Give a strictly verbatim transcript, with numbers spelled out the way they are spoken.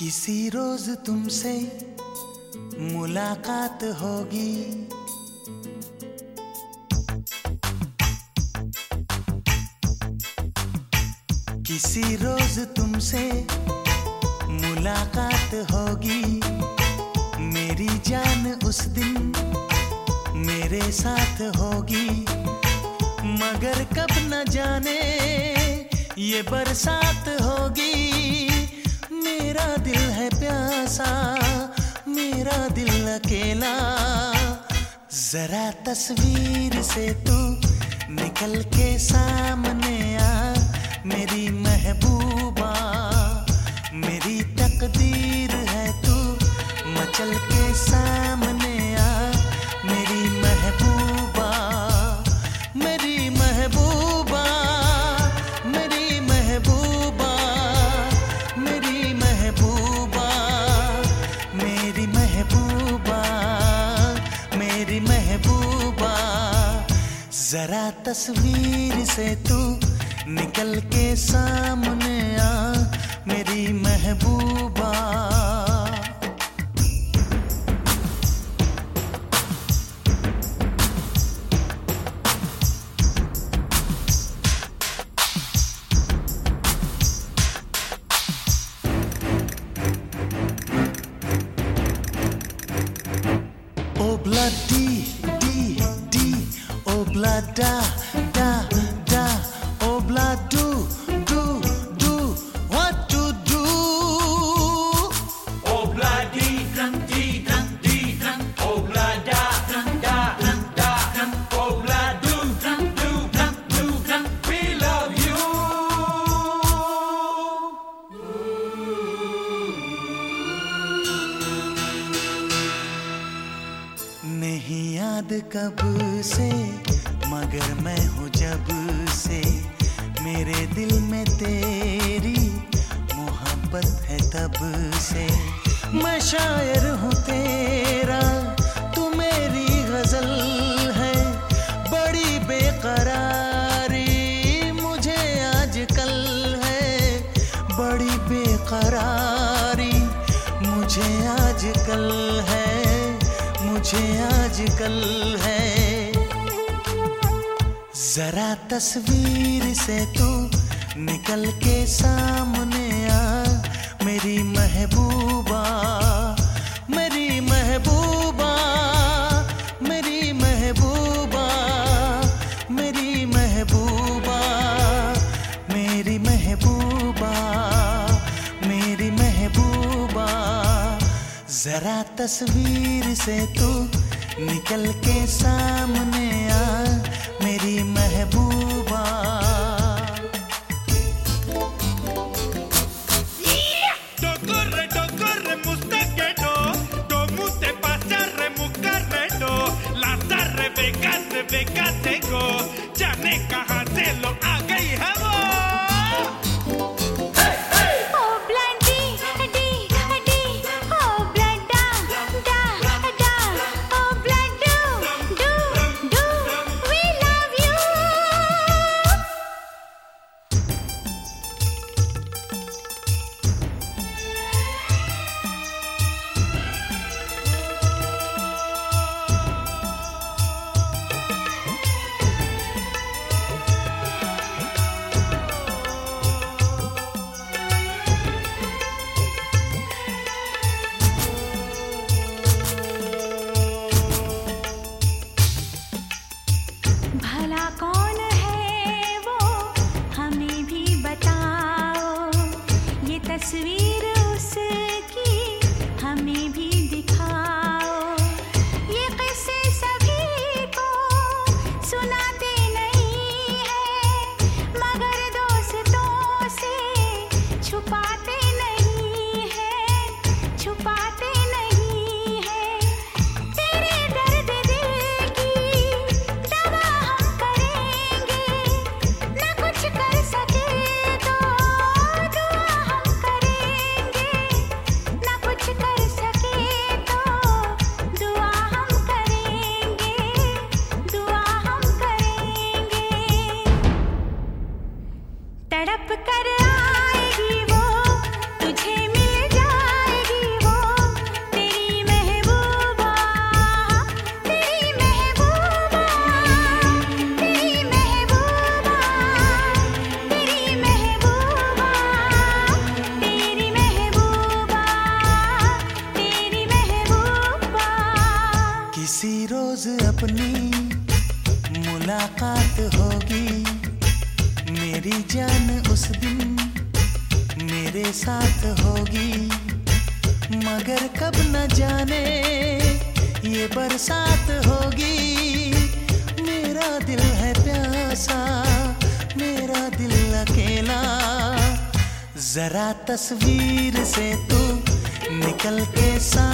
किसी रोज तुमसे मुलाकात होगी, किसी रोज तुमसे मुलाकात होगी। मेरी जान उस दिन मेरे साथ होगी, मगर कब न जाने ये बरसात होगी। मेरा दिल है प्यासा, मेरा दिल अकेला, जरा तस्वीर से तू निकल के सामने आ। मेरी महबूबा, मेरी तकदीर है तू मचल के सामने आ। मेरी महबूबा, मेरी महबूबा, मेरी महबूबा, मेरी महबूबा, मेरी महबूबा, मेरी महबूबा, जरा तस्वीर से तू निकल के सामने आ। मेरी महबूबा, Obla di di di, obla da da da, obla do do do, what to do? Obla di dran di dran di dran, obla da dran da dran da dran, obla do dran do dran do dran. We love you. नहीं याद कब से, मगर मैं हूँ जब से, मेरे दिल में तेरी मोहब्बत है तब से। मैं शायर हूँ तेरा, तू मेरी गजल है, बड़ी बेकरारी मुझे आजकल है, बड़ी बेकरारी मुझे आजकल है, मुझे आजकल है। जरा तस्वीर से तू निकल के सामने आ। मेरी महबूबा, मेरी महबूबा, मेरी महबूबा, मेरी महबूबा, मेरी महबूबा, मेरी महबूबा, जरा तस्वीर से तू निकल के सामने आ। मेरी महबूबा, Docorre, docorre, mustaquero, como te pasa remucarredo, las arre vegase, vegase go, ya ne kahan se lo a gई है वो। रोज अपनी मुलाकात होगी, मेरी जान उस दिन मेरे साथ होगी। मगर कब न जाने ये बरसात होगी, मेरा दिल है प्यासा, मेरा दिल अकेला। जरा तस्वीर से तू निकल के सा